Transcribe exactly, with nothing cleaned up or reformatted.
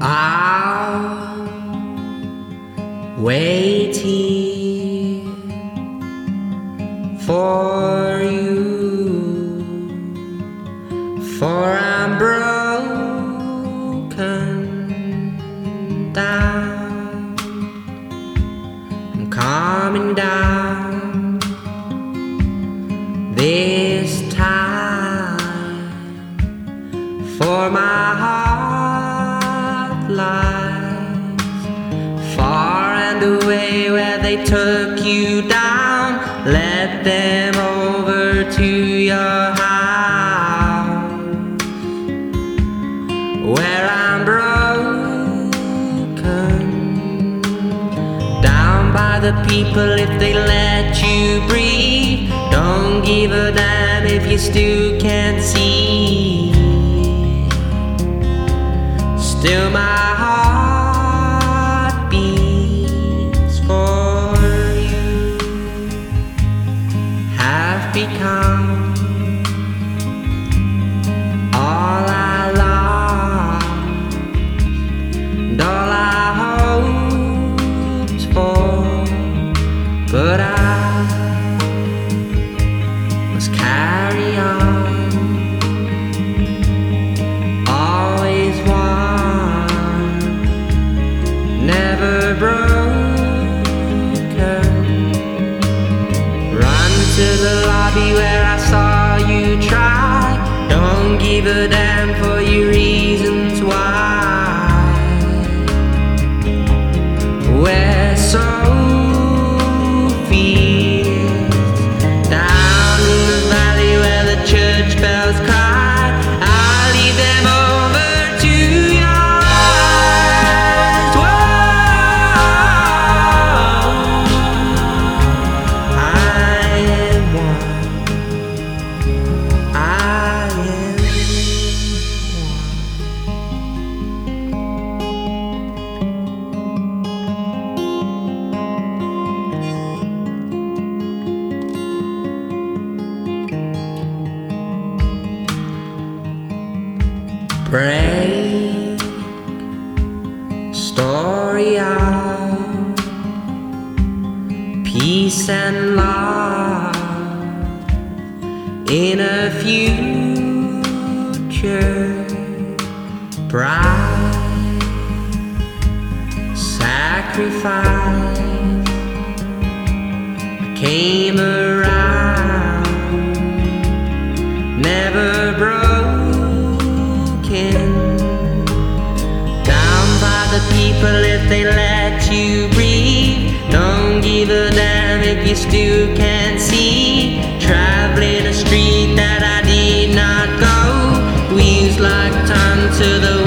I'll wait here for you, for I'm broken down. I'm coming down this time, for my heart lies far and away where they took you down. Let them over to your house, where I'm broken down by the people. If they let you breathe, don't give a damn if you still can't see. Still my heart beats for you. Have become all I lost and all I hoped for, but I must carry on. Always one, never broken. Run to the lobby where I saw you try. Don't give a damn for your reasons why. We're so fierce down in the valley where the church bells cry. I'll leave them over to your eyes. Whoa. I am one. I am break story of peace and love in a future bright. Sacrifice came around, never broken down by the people. If they let you breathe, don't give a damn if you still can't see. Traveling a street that I did not go, wheels like tons to the